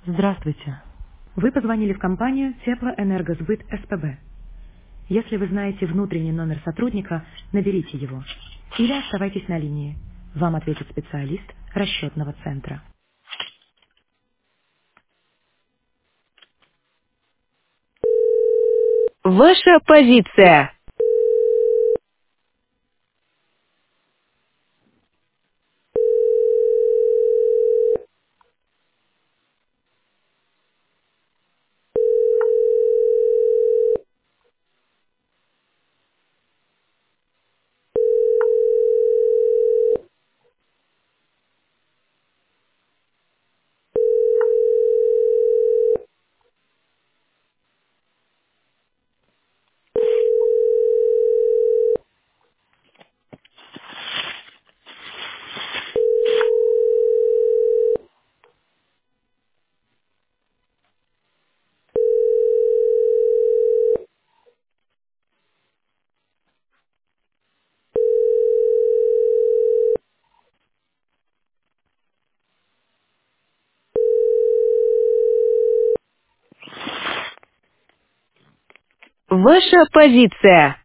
Здравствуйте. Вы позвонили в компанию Теплоэнергосбыт СПБ. Если вы знаете внутренний номер сотрудника, наберите его. Или оставайтесь на линии. Вам ответит специалист расчетного центра. Ваша позиция. Ваша позиция.